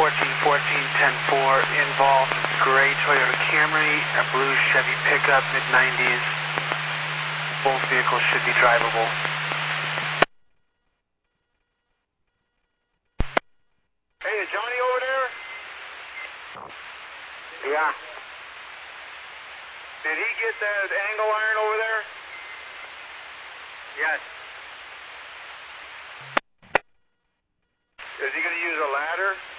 1414-10-4 involved gray Toyota Camry, a blue Chevy pickup, mid-90s. Both vehicles should be drivable. Hey, is Johnny over there? Yeah. Did he get that angle iron over there? Yes. Is he going to use a ladder?